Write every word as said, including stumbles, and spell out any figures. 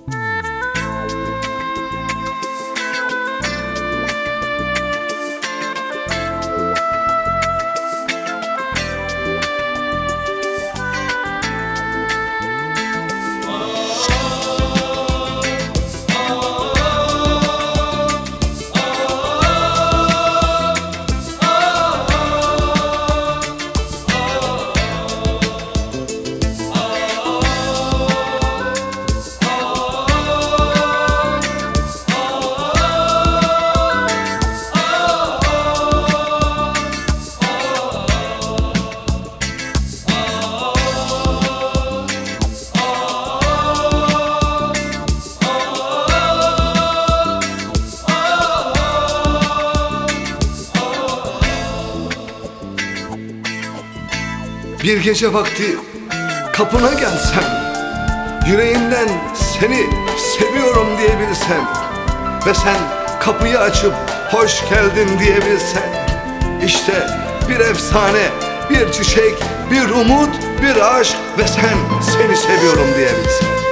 Bir gece vakti kapına gelsem, yüreğimden seni seviyorum diyebilsem ve sen kapıyı açıp hoş geldin diyebilsen, işte bir efsane, bir çiçek, bir umut, bir aşk ve sen seni seviyorum diyebilsen.